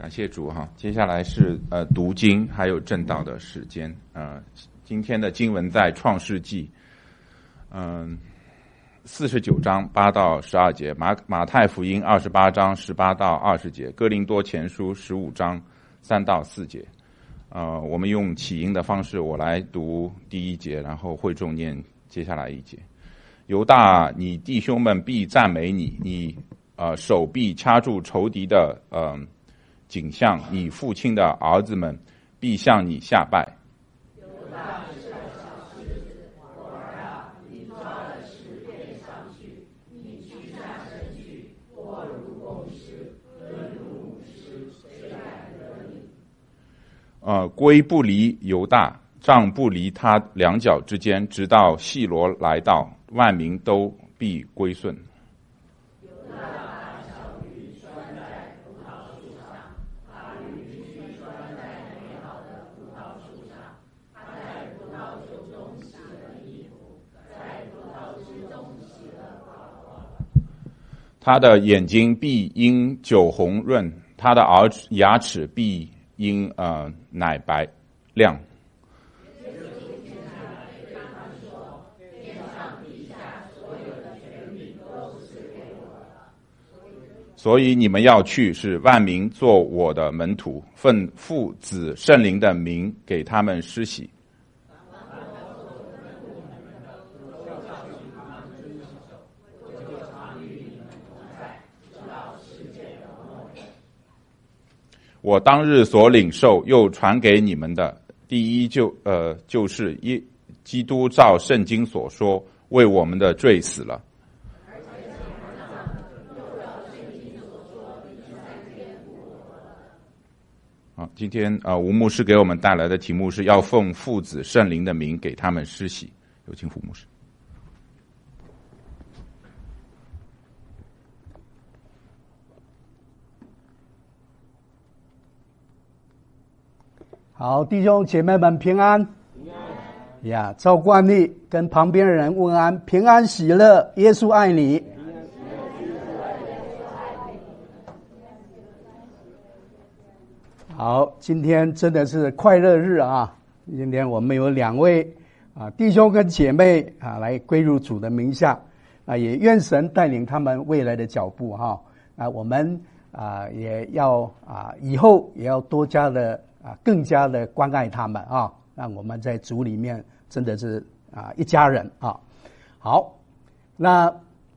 感谢主哈。接下来是读经还有正道的时间。今天的经文在创世纪49章8到12节，马太福音28章18到20节，哥林多前书15章3到4节。我们用起音的方式，我来读第一节，然后会众念接下来一节。犹大，你弟兄们必赞美你，你手臂掐住仇敌的颈项，你父亲的儿子们必向你下拜。 犹大是个小狮子，我儿啊，你抓了10遍上去，你居上身去，握如公狮，蹲如母狮，谁敢得你？ 龟不离犹大，杖不离他两脚之间，直到细罗来到，万民都必归顺。他的眼睛必因酒红润，他的牙齿必因奶白亮。所以你们要去，使万民做我的门徒，奉父子圣灵的名给他们施洗。我当日所领受又传给你们的，第一就是基督照圣经所说，为我们的罪死了。好，今天吴牧师给我们带来的题目是要奉父子圣灵的名给他们施洗。有请胡牧师。 好，弟兄姐妹们平安。平安呀，照惯例跟旁边的人问安，平安喜乐，耶稣爱你。好，今天真的是快乐日啊！今天我们有2位弟兄跟姐妹来归入主的名下也愿神带领他们未来的脚步哈我们也要以后也要多加的更加的关爱他们让我们在主里面真的是一家人好，那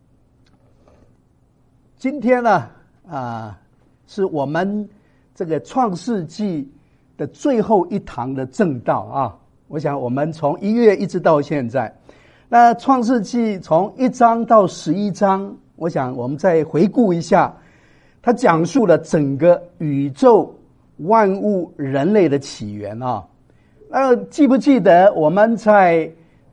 今天呢是我们这个创世纪的最后一堂的正道我想我们从1月一直到现在，那创世纪从1章到11章，我想我们再回顾一下，它讲述了整个宇宙万物人类的起源记不记得我们在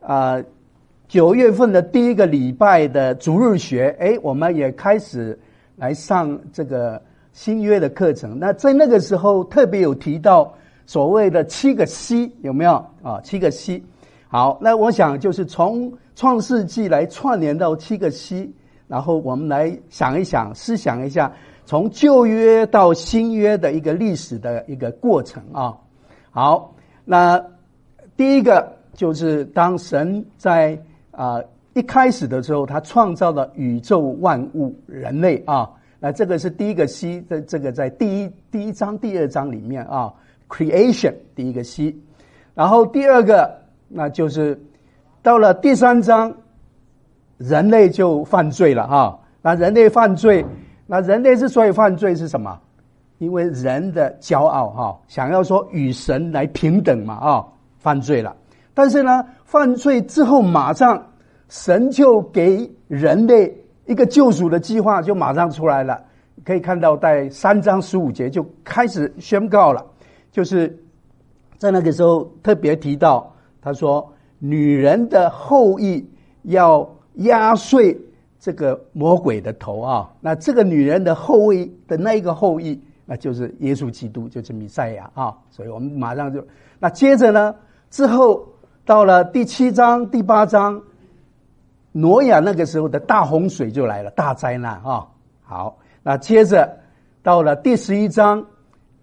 9月份的第一个礼拜的主日学我们也开始来上这个新约的课程。那在那个时候特别有提到所谓的7个 C， 有没有7个 C。 好，那我想就是从创世纪来串联到7个 C， 然后我们来想一想，思想一下从旧约到新约的一个历史的一个过程好，那第一个就是当神在一开始的时候，他创造了宇宙万物人类那这个是第一个 C， 这个在第一章第2章里面creation 第一个 C。 然后第二个那就是到了第3章人类就犯罪了那人类犯罪，那人类之所以犯罪是什么？因为人的骄傲想要说与神来平等嘛犯罪了。但是呢犯罪之后马上神就给人类一个救赎的计划就马上出来了。可以看到在3章15节就开始宣告了，就是在那个时候特别提到，他说女人的后裔要压碎这个魔鬼的头那这个女人的后裔的那一个后裔，那就是耶稣基督，就是弥赛亚所以我们马上就那接着呢之后到了第7章第8章，挪亚那个时候的大洪水就来了，大灾难好，那接着到了第11章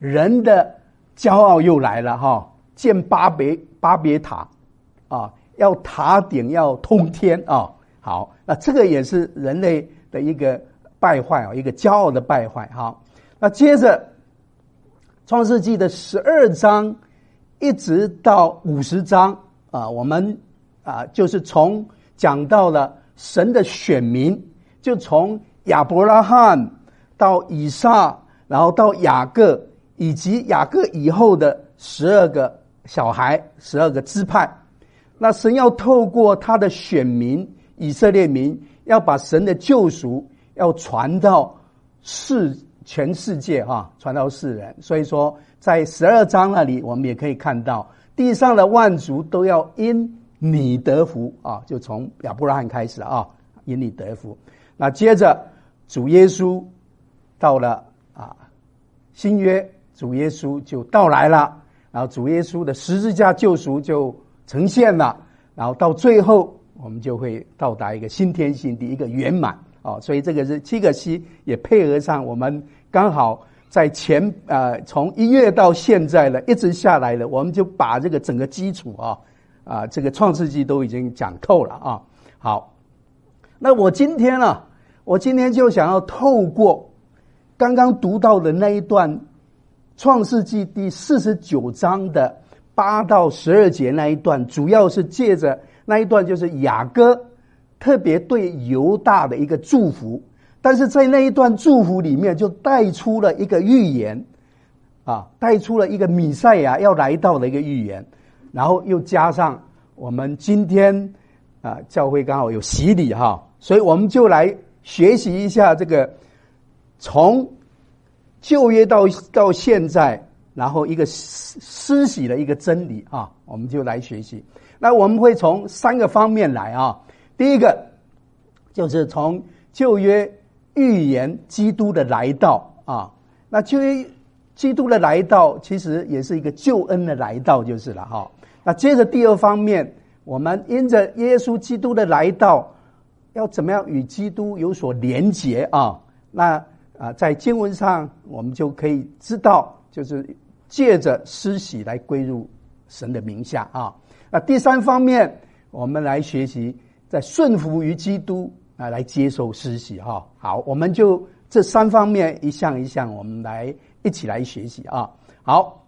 人的骄傲又来了哈，建巴别塔啊，要塔顶要通天啊。好，那这个也是人类的一个败坏啊，一个骄傲的败坏。好，那接着创世纪的12章一直到50章啊，我们就是从讲到了神的选民，就从亚伯拉罕到以撒，然后到雅各，以及雅各以后的12个小孩，12个支派。那神要透过他的选民以色列民，要把神的救赎要传到全世界传到世人。所以说在12章那里我们也可以看到，地上的万族都要因你得福啊，就从亚伯拉罕开始啊，因你得福。那接着主耶稣到了新约，主耶稣就到来了，然后主耶稣的十字架救赎就呈现了，然后到最后我们就会到达一个新天新地，一个圆满啊。所以这个是7个希，也配合上我们刚好在从1月到现在了，一直下来了，我们就把这个整个基础这个创世纪都已经讲透了啊。好，那我今天就想要透过刚刚读到的那一段创世纪第49章的8到12节那一段，主要是借着那一段就是雅各特别对犹大的一个祝福，但是在那一段祝福里面就带出了一个预言带出了一个弥赛亚要来到的一个预言，然后又加上我们今天教会刚好有洗礼所以我们就来学习一下这个从旧约到现在，然后一个施洗的一个真理我们就来学习。那我们会从3个方面来第一个就是从旧约预言基督的来到那旧约基督的来到其实也是一个救恩的来到就是了那接着第2方面，我们因着耶稣基督的来到，要怎么样与基督有所连结那在经文上我们就可以知道，就是借着施洗来归入神的名下那第3方面，我们来学习在顺服于基督来接受施洗好，我们就这3方面一项一项我们来一起来学习好，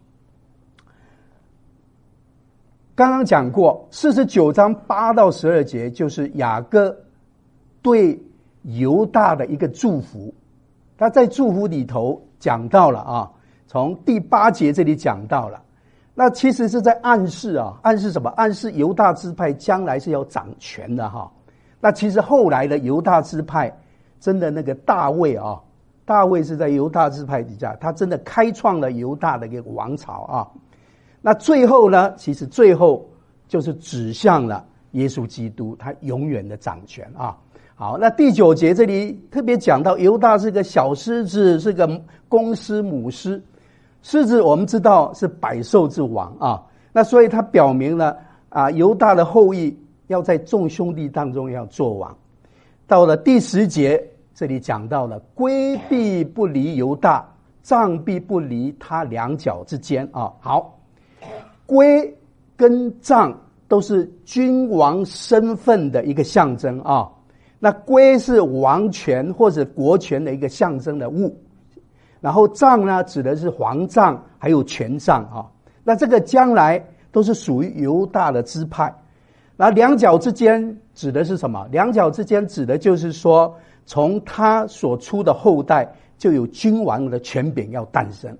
刚刚讲过49章8到12节就是雅各对犹大的一个祝福，他在祝福里头讲到了从第8节这里讲到了，那其实是在暗示暗示什么？暗示犹大支派将来是要掌权的那其实后来的犹大支派真的那个大卫大卫是在犹大支派底下，他真的开创了犹大的一个王朝那最后呢，其实最后就是指向了耶稣基督，他永远的掌权好，那第9节这里特别讲到犹大是个小狮子，是个公狮母狮。狮子我们知道是百兽之王那所以他表明了犹大的后裔要在众兄弟当中要做王。到了第10节这里讲到了圭必不离犹大，杖必不离他两脚之间好，圭跟杖都是君王身份的一个象征那圭是王权或者国权的一个象征的物，然后杖呢指的是皇杖还有权杖那这个将来都是属于犹大的支派。那两脚之间指的是什么？两脚之间指的就是说，从他所出的后代就有君王的权柄要诞生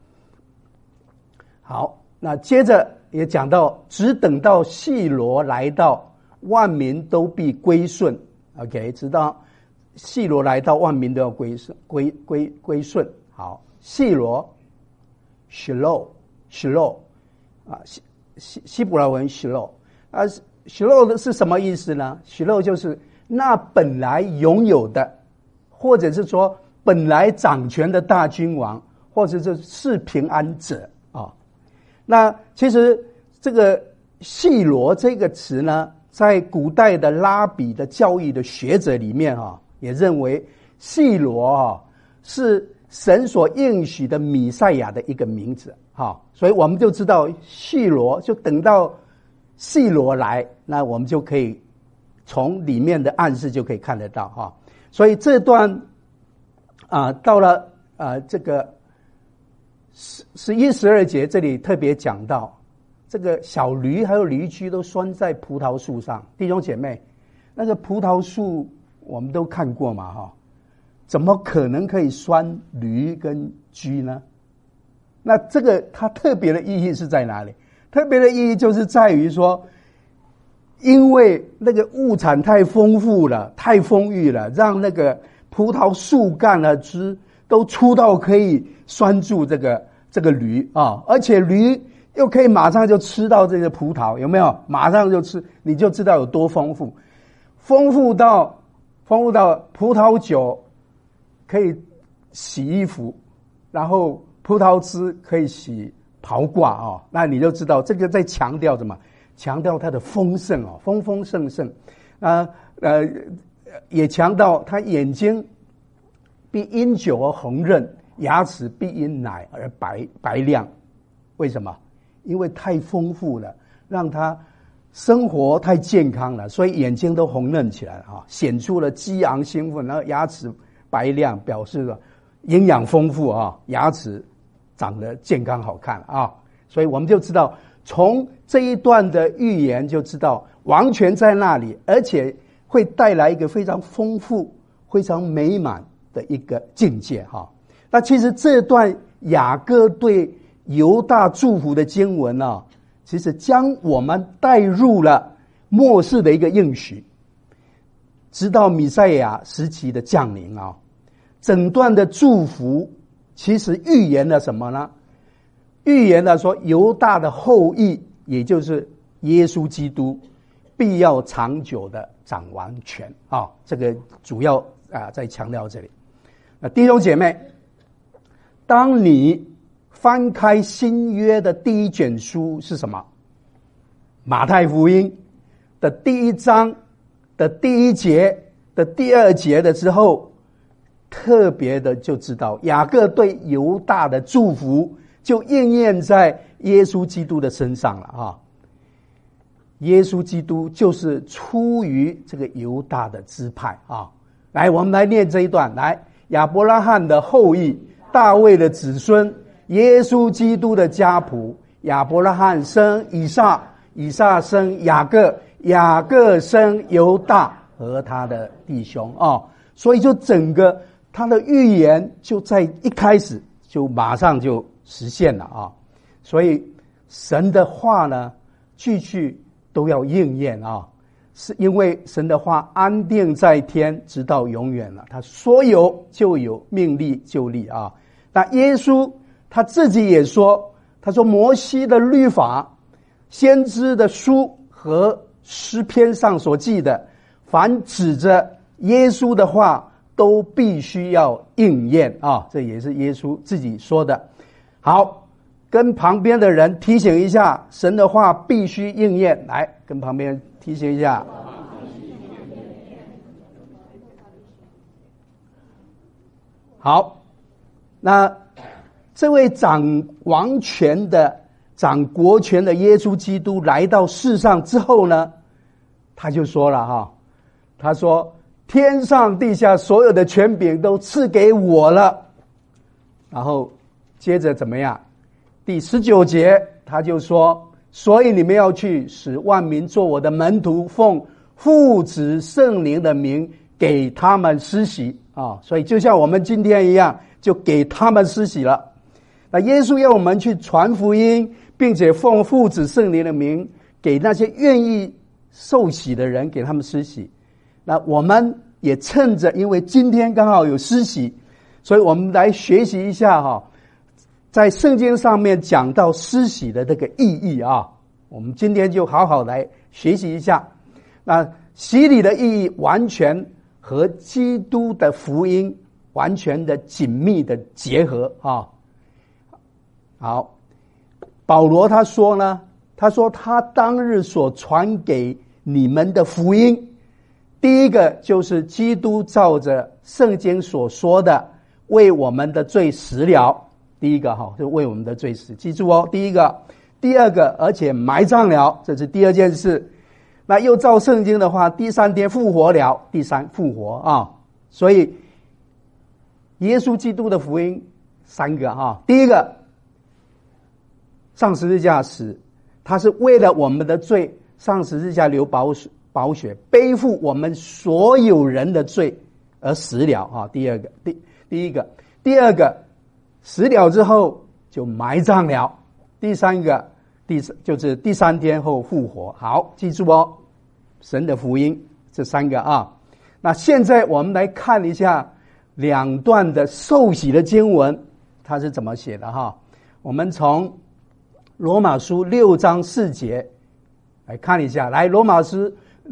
好，那接着也讲到，只等到细罗来到，万民都必归顺。OK， 直到细罗来到，万民都要归顺。好，细罗 Shiloh 希伯来文 Shiloh Shiloh 的是什么意思呢？ Shiloh 就是那本来拥有的，或者是说本来掌权的大君王，或者是平安者那其实这个细罗这个词呢，在古代的拉比的教义的学者里面也认为细罗是神所应许的弥赛亚的一个名字。所以我们就知道细罗，就等到细罗来，那我们就可以从里面的暗示就可以看得到。所以这段到了这个11、12节这里特别讲到，这个小驴还有驴驹都拴在葡萄树上。弟兄姐妹，那个葡萄树我们都看过嘛，怎么可能可以拴驴跟驹呢？那这个它特别的意义是在哪里？特别的意义就是在于说，因为那个物产太丰富了，太丰裕了，让那个葡萄树干的枝都粗到可以拴住这个驴而且驴又可以马上就吃到这个葡萄，有没有？马上就吃，你就知道有多丰富，丰富到葡萄酒可以洗衣服，然后葡萄汁可以洗袍褂那你就知道这个在强调什么？强调它的丰盛丰丰盛盛也强调他眼睛必因酒而红润，牙齿必因奶而白亮。为什么？因为太丰富了，让他生活太健康了，所以眼睛都红润起来了显出了激昂兴奋，然后牙齿白亮，表示了营养丰富牙齿长得健康好看所以我们就知道，从这一段的预言就知道王权在那里，而且会带来一个非常丰富、非常美满的一个境界那其实这段雅各对犹大祝福的经文其实将我们带入了末世的一个应许，直到弥赛亚时期的降临整段的祝福其实预言了什么呢？预言了说犹大的后裔，也就是耶稣基督必要长久的掌王权这个主要在强调这里。弟兄姐妹，当你翻开新约的第一卷书是什么？马太福音的第1章的第1节的第2节的时候，特别的就知道雅各对犹大的祝福就应验在耶稣基督的身上了耶稣基督就是出于这个犹大的支派来，我们来念这一段。来，亚伯拉罕的后裔，大卫的子孙，耶稣基督的家谱。亚伯拉罕生以撒，以撒生雅各，雅各生犹大和他的弟兄所以就整个他的预言就在一开始就马上就实现了所以神的话呢，句句都要应验是因为神的话安定在天，直到永远了。他说有就有，命立就立那耶稣他自己也说，他说摩西的律法、先知的书和诗篇上所记的，凡指着耶稣的话都必须要应验这也是耶稣自己说的。好，跟旁边的人提醒一下，神的话必须应验。来，跟旁边提醒一下。好，那这位掌王权的、掌国权的耶稣基督来到世上之后呢，他就说了他说天上地下所有的权柄都赐给我了。然后接着怎么样？第19节他就说，所以你们要去，使万民做我的门徒，奉父子圣灵的名给他们施洗所以就像我们今天一样，就给他们施洗了。那耶稣要我们去传福音，并且奉父子圣灵的名给那些愿意受洗的人，给他们施洗。那我们也趁着，因为今天刚好有施洗，所以我们来学习一下在圣经上面讲到施洗的这个意义我们今天就好好来学习一下。那洗礼的意义完全和基督的福音完全的紧密的结合好，保罗他说呢，他说他当日所传给你们的福音，第一个就是基督照着圣经所说的， 为我们的罪死了。第一个哈，就为我们的罪死，记住哦，第一个。第二个，而且埋葬了，这是第二件事。那又照圣经的话，第三天复活了，第三复活啊。所以耶稣基督的福音三个哈，第一个上十字架死，他是为了我们的罪上十字架流宝血，背负我们所有人的罪而死了啊。第二个，第二个死了之后就埋葬了。第三个，就是第三天后复活。好，记住哦，神的福音这三个啊。那现在我们来看一下两段的受洗的经文，它是怎么写的哈？我们从罗马书6章4节来看一下。来，罗马书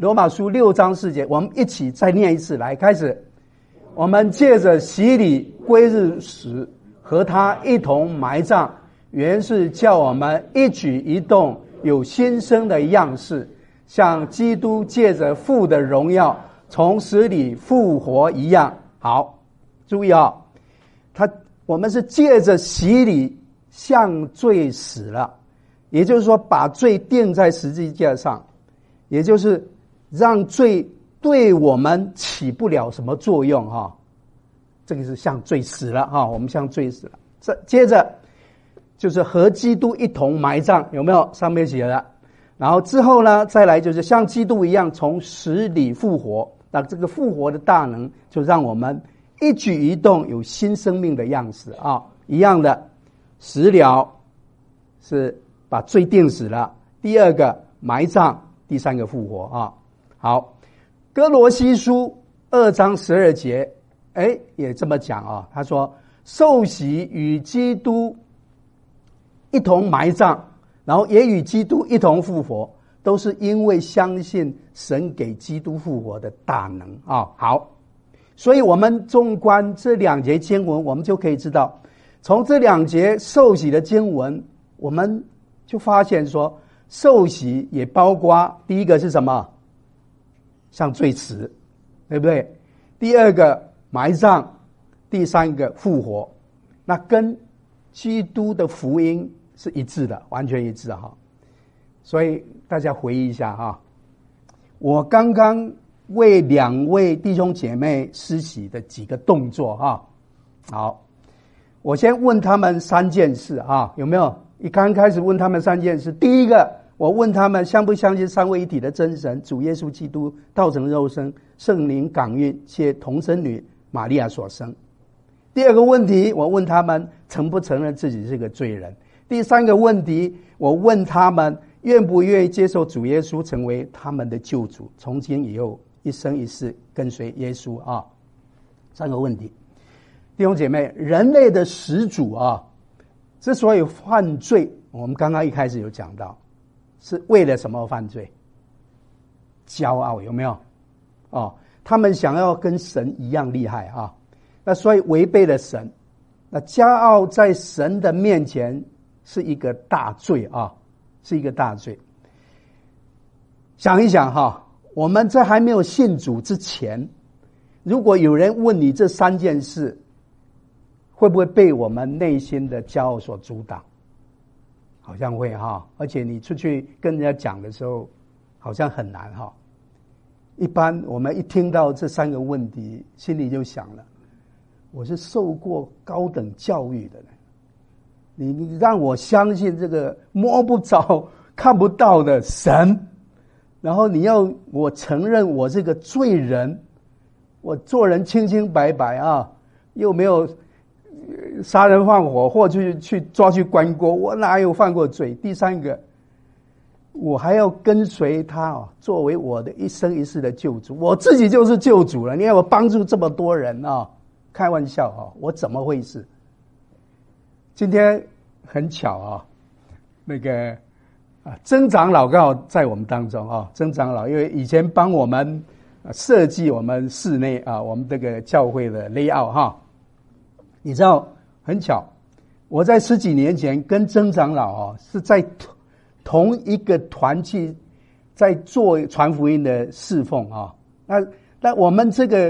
6章4节，我们一起再念一次。来，开始。我们借着洗礼归入死，和他一同埋葬，原是叫我们一举一动有新生的样式，像基督借着父的荣耀从死里复活一样。好，注意啊，我们是借着洗礼向罪死了，也就是说把罪钉在十字架上，也就是让罪对我们起不了什么作用哈。这个是向罪死了哈，我们向罪死了。接着就是和基督一同埋葬，有没有？上面写了。然后之后呢，再来就是像基督一样从死里复活。那这个复活的大能，就让我们一举一动有新生命的样式啊，一样的。死了是把罪定死了，第二个埋葬，第三个复活啊。好，哥罗西书2章12节，也这么讲啊。他说，受洗与基督一同埋葬，然后也与基督一同复活，都是因为相信神给基督复活的大能啊。好，所以我们纵观这两节经文，我们就可以知道，从这两节受洗的经文，我们就发现说，受洗也包括第一个是什么？向罪死，对不对？第二个埋葬，第三个复活，那跟基督的福音是一致的，完全一致哈。所以大家回忆一下哈，我刚刚为两位弟兄姐妹施洗的几个动作哈。好，我先问他们三件事啊，有没有？一刚开始问他们三件事，第一个，我问他们相不相信三位一体的真神，主耶稣基督道成肉身，圣灵感孕，且童贞女玛利亚所生。第二个问题，我问他们承不承认自己是个罪人。第三个问题，我问他们愿不愿意接受主耶稣成为他们的救主，从今以后一生一世跟随耶稣啊。三个问题。弟兄姐妹，人类的始祖啊，之所以犯罪，我们刚刚一开始有讲到，是为了什么犯罪？骄傲，有没有？他们想要跟神一样厉害啊，那所以违背了神。那骄傲在神的面前是一个大罪啊，是一个大罪。想一想哈，我们在还没有信主之前，如果有人问你这三件事，会不会被我们内心的骄傲所阻挡？好像会哈，而且你出去跟人家讲的时候，好像很难哈。一般我们一听到这三个问题，心里就想了，我是受过高等教育的人，你让我相信这个摸不着看不到的神，然后你要我承认我是个罪人，我做人清清白白啊，又没有杀人放火或去抓去关锅，我哪有犯过罪？第三个，我还要跟随他作为我的一生一世的救主，我自己就是救主了。你看我帮助这么多人啊，开玩笑啊，我怎么会是？今天很巧啊，那个曾长老刚好在我们当中啊，曾长老因为以前帮我们设计我们室内啊，我们这个教会的 layout 哈。你知道很巧，我在10几年前跟曾长老是在同一个团契在做传福音的侍奉啊。那我们这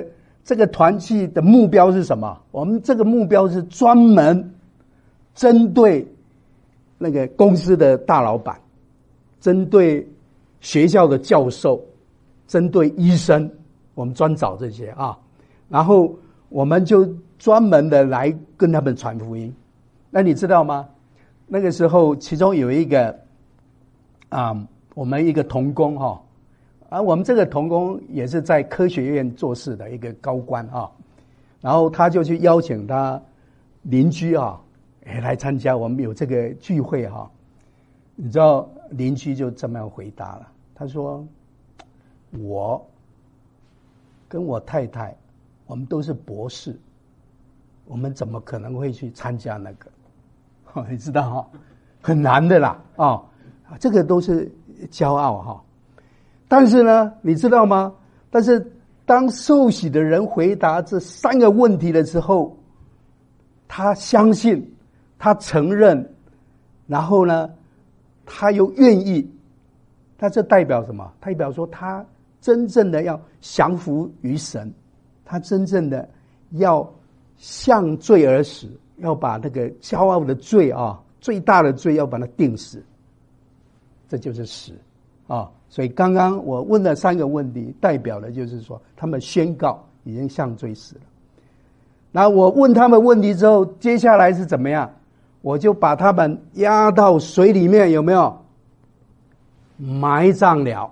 这个团契的目标是什么？我们这个目标是专门针对那个公司的大老板，针对学校的教授，针对医生，我们专找这些啊，然后我们就专门的来跟他们传福音。那你知道吗？那个时候其中有一个我们一个同工我们这个同工也是在科学院做事的一个高官然后他就去邀请他邻居来参加我们有这个聚会你知道邻居就这么样回答了，他说我跟我太太我们都是博士，我们怎么可能会去参加那个你知道很难的啦这个都是骄傲但是呢你知道吗？但是当受洗的人回答这3个问题的时候，他相信，他承认，然后呢他又愿意，那这代表什么？代表说他真正的要降服于神，他真正的要向罪而死，要把那个骄傲的罪最大的罪要把它定死，这就是死所以刚刚我问了3个问题，代表的就是说他们宣告已经向罪死了。那我问他们问题之后，接下来是怎么样？我就把他们压到水里面，有没有？埋葬了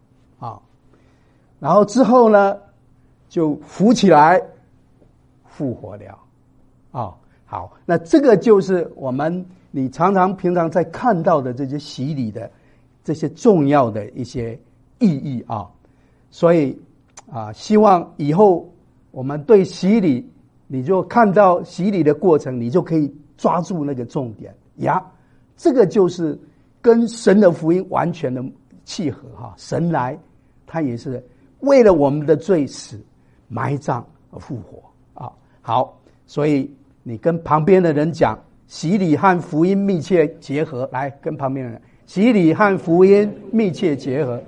然后之后呢就浮起来复活了好，那这个就是你常常平常在看到的这些洗礼的这些重要的一些意义所以希望以后我们对洗礼，你就看到洗礼的过程，你就可以抓住那个重点这个就是跟神的福音完全的契合神来他也是为了我们的罪死埋葬而复活好，所以你跟旁边的人讲洗礼和福音密切结合，来跟旁边的人洗礼和福音密切结合。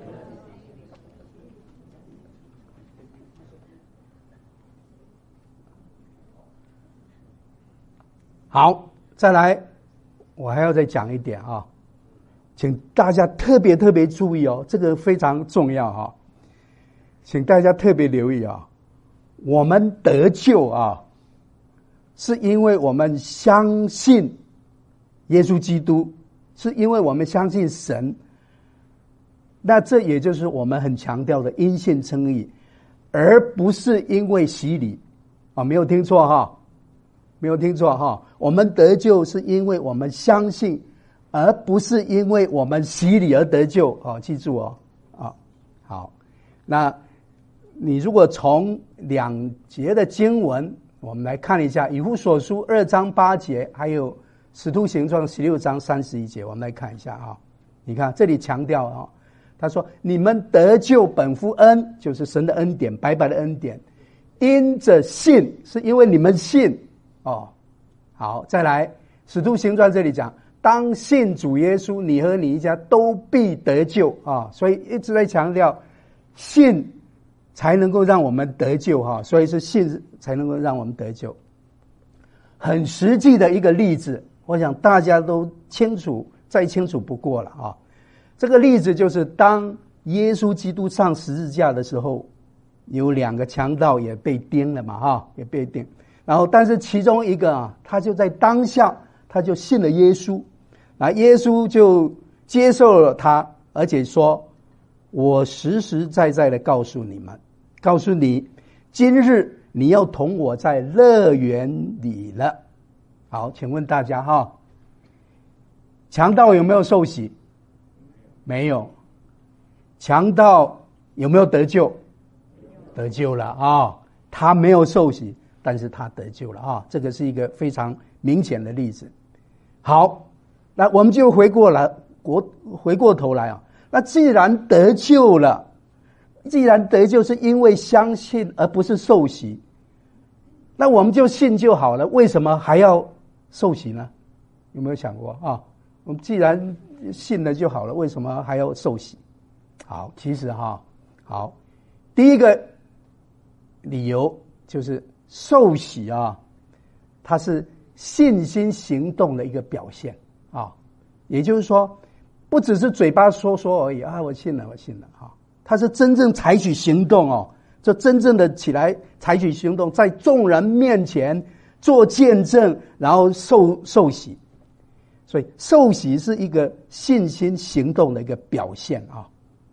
好，再来我还要再讲一点请大家特别注意这个非常重要请大家特别留意我们得救是因为我们相信耶稣基督，是因为我们相信神，那这也就是我们很强调的因信称义，而不是因为洗礼没有听错没有听错我们得救是因为我们相信，而不是因为我们洗礼而得救记住好，那你如果从2节的经文我们来看一下，以弗所书2章8节，还有使徒行传16章31节，我们来看一下你看这里强调他说你们得救本乎恩，就是神的恩典，白白的恩典，因着信，是因为你们信好，再来使徒行传这里讲当信主耶稣，你和你一家都必得救所以一直在强调信才能够让我们得救所以是信才能够让我们得救。很实际的一个例子，我想大家都清楚，再清楚不过了这个例子就是当耶稣基督上十字架的时候，有2个强盗也被钉了嘛也被钉，然后但是其中一个他就在当下他就信了耶稣，耶稣就接受了他，而且说我实实在在的告诉你，今日你要同我在乐园里了。好，请问大家强盗有没有受洗？没有。强盗有没有得救？得救了他没有受洗，但是他得救了这个是一个非常明显的例子。好，那我们就回过头来那既然得救了，既然得救是因为相信而不是受洗，那我们就信就好了，为什么还要受洗呢？有没有想过我们既然信了就好了，为什么还要受洗？好，其实好，第一个理由就是受洗啊，它是信心行动的一个表现啊。也就是说，不只是嘴巴说说而已啊，我信了，我信了啊，它是真正采取行动哦，就真正的起来采取行动，在众人面前做见证，然后受洗。所以受洗是一个信心行动的一个表现啊。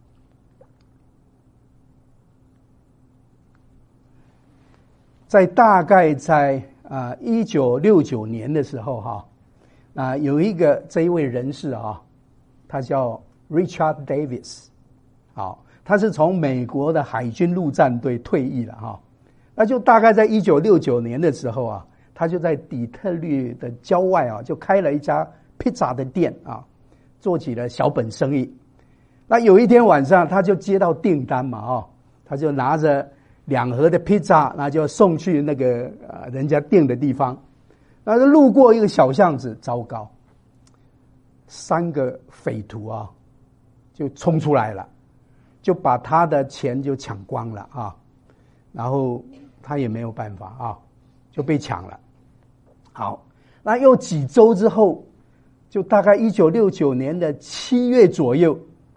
大概在1969年的时候哈，有这一位人士啊，他叫 Richard Davis， 好，他是从美国的海军陆战队退役了哈。那就大概在1969年的时候啊，他就在底特律的郊外啊，就开了一家披萨的店啊，做起了小本生意。那有一天晚上，他就接到订单嘛他就拿着2盒的披萨，那就送去那个人家订的地方。那就路过一个小巷子，糟糕，3个匪徒啊，就冲出来了，就把他的钱就抢光了啊，然后他也没有办法啊，就被抢了。好，那又几周之后，就大概1969年的7月左右，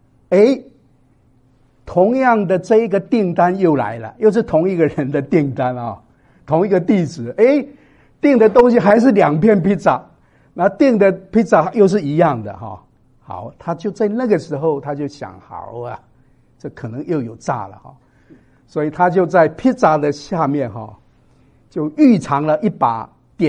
同样的这一个订单又来了，又是同一个人的订单啊，同一个地址，订的东西还是2片披萨，那订的披萨又是一样的哈。好，他就在那个时候他就想，好啊，这可能又有诈了哈，所以他就在披萨的下面就预藏了一把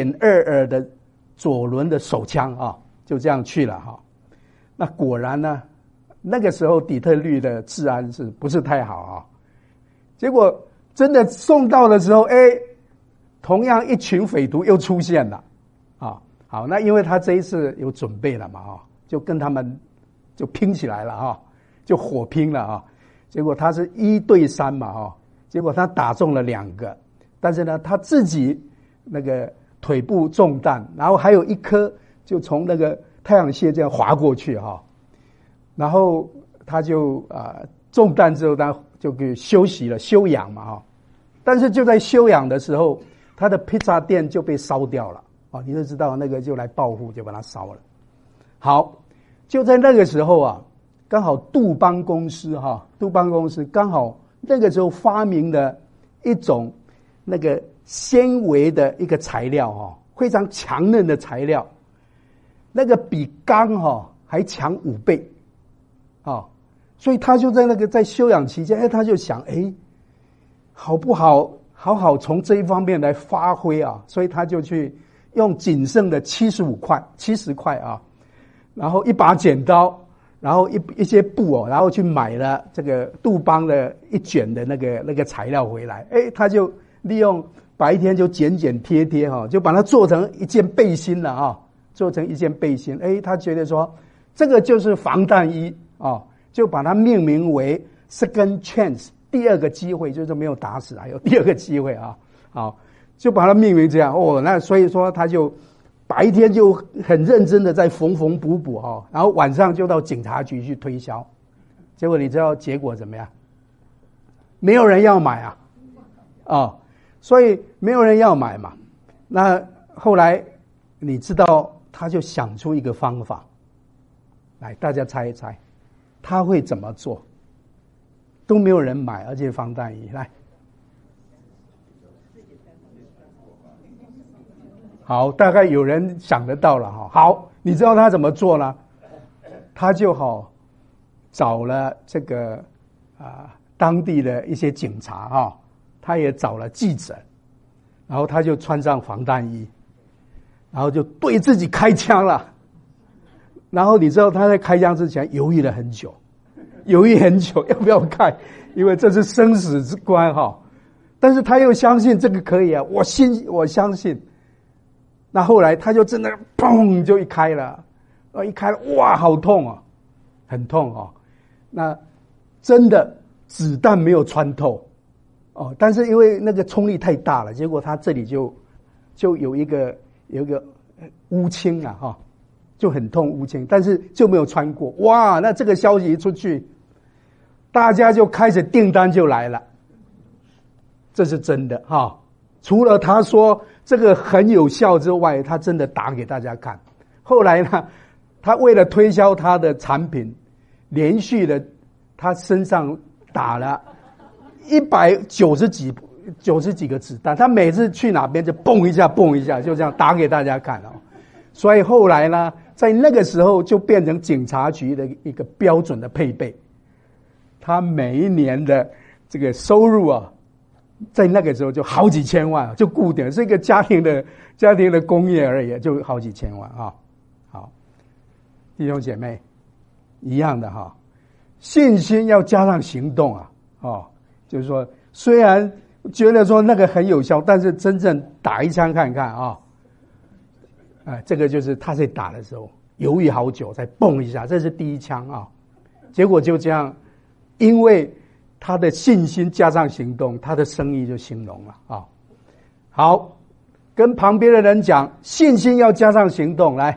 .22的左轮的手枪啊，就这样去了哈。那果然呢，那个时候底特律的治安是不是太好啊？结果真的送到的时候，同样一群匪徒又出现了啊。好，那因为他这一次有准备了嘛就跟他们就拼起来了就火拼了啊。结果他是1对3嘛结果他打中了2个，但是呢他自己那个腿部中弹，然后还有一颗就从那个太阳穴这样划过去然后他就中弹之后他就给休息了，休养嘛但是就在休养的时候，他的披萨店就被烧掉了你就知道那个就来报复，就把它烧了。好，就在那个时候刚好杜邦公司刚好那个时候发明了一种那个纤维的一个材料非常强韧的材料，那个比钢还强5倍所以他就在在休养期间，他就想好不好好从这一方面来发挥所以他就去用仅剩的70块然后一把剪刀，然后一些布然后去买了这个杜邦的1卷的那个材料回来，他就利用白天就剪贴就把它做成一件背心了做成一件背心，他觉得说这个就是防弹衣就把它命名为 second chance， 第2个机会，就是没有打死，还有第2个机会好，就把它命名这样那所以说他就白天就很认真的在缝补然后晚上就到警察局去推销，结果你知道结果怎么样？没有人要买所以没有人要买嘛。那后来你知道他就想出一个方法来，大家猜一猜他会怎么做？都没有人买，而且防弹衣，来，好，大概有人想得到了好，你知道他怎么做呢？他就找了这个当地的一些警察他也找了记者，然后他就穿上防弹衣，然后就对自己开枪了。然后你知道他在开枪之前犹豫很久要不要开，因为这是生死之关但是他又相信这个可以我相信。那后来他就真的砰就一开了，哇好痛很痛那真的子弹没有穿透但是因为那个冲力太大了，结果他这里就有一个乌青就很痛乌青，但是就没有穿过。哇，那这个消息一出去，大家就开始订单就来了，这是真的除了他说这个很有效之外，他真的打给大家看。后来呢，他为了推销他的产品，连续的他身上打了190几个子弹，他每次去哪边就蹦一下蹦一下，就这样打给大家看哦。所以后来呢，在那个时候就变成警察局的一个标准的配备。他每一年的这个收入啊，在那个时候就好几千万，就固定，是一个家庭的工业而已，就好几千万啊。好，弟兄姐妹，一样的哈，信心要加上行动啊，就是说，虽然觉得说那个很有效，但是真正打一枪看看啊，这个就是他在打的时候犹豫好久才蹦一下，这是第一枪啊，结果就这样，因为他的信心加上行动，他的生意就兴隆了啊。好，跟旁边的人讲，信心要加上行动，来。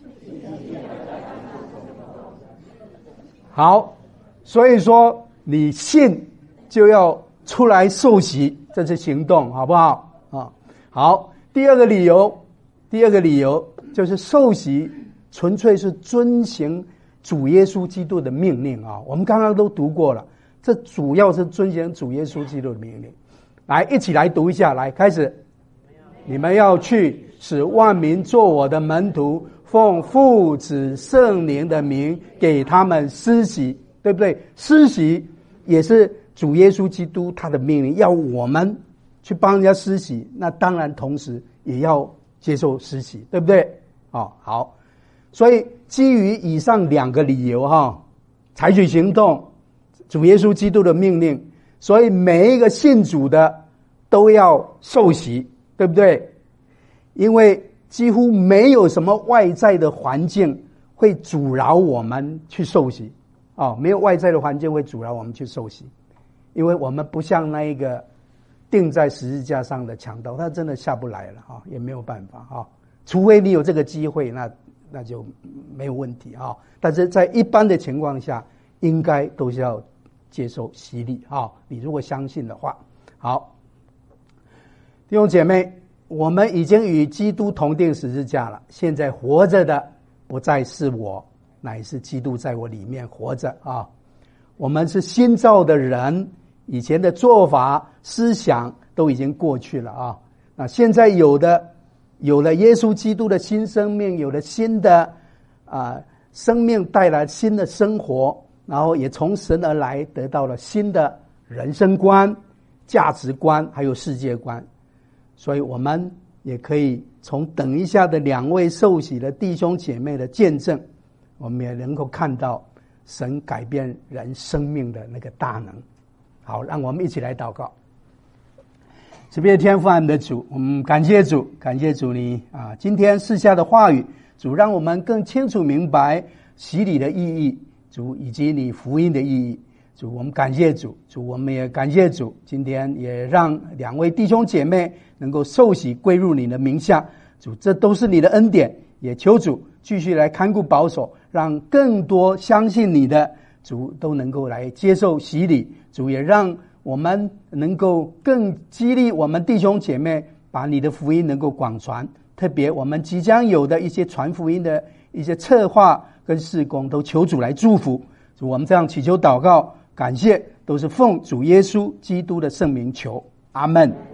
好，所以说你信就要出来受洗，这是行动，好不好啊？好，第二个理由就是受洗纯粹是遵行主耶稣基督的命令啊。我们刚刚都读过了，这主要是遵行主耶稣基督的命令。来，一起来读一下，来，开始。你们要去，使万民做我的门徒，奉父子圣灵的名给他们施洗，对不对？施洗也是主耶稣基督他的命令，要我们去帮人家施洗，那当然同时也要接受施洗，对不对？好，所以基于以上两个理由采取行动，主耶稣基督的命令，所以每一个信主的都要受洗，对不对？因为几乎没有什么外在的环境会阻挠我们去受洗没有外在的环境会阻挠我们去受洗，因为我们不像那一个钉在十字架上的强盗，他真的下不来了也没有办法除非你有这个机会，那就没有问题但是在一般的情况下，应该都是要接受洗礼你如果相信的话。好，弟兄姐妹，我们已经与基督同定十字架了，现在活着的不再是我，乃是基督在我里面活着我们是新造的人，以前的做法思想都已经过去了那现在有了耶稣基督的新生命，有了新的生命，带来新的生活，然后也从神而来，得到了新的人生观、价值观还有世界观。所以我们也可以从等一下的两位受洗的弟兄姐妹的见证，我们也能够看到神改变人生命的那个大能。好，让我们一起来祷告。慈悲天父爱我们的主，我们感谢主你今天赐下的话语，主让我们更清楚明白洗礼的意义，主以及你福音的意义。主，我们感谢主，我们也感谢主，今天也让两位弟兄姐妹能够受洗归入你的名下。主，这都是你的恩典，也求主继续来看顾保守，让更多相信你的主都能够来接受洗礼。主，也让我们能够更激励我们弟兄姐妹把你的福音能够广传，特别我们即将有的一些传福音的一些策划跟事工，都求主来祝福。主，我们这样祈求祷告感谢，都是奉主耶稣基督的圣名求，阿们。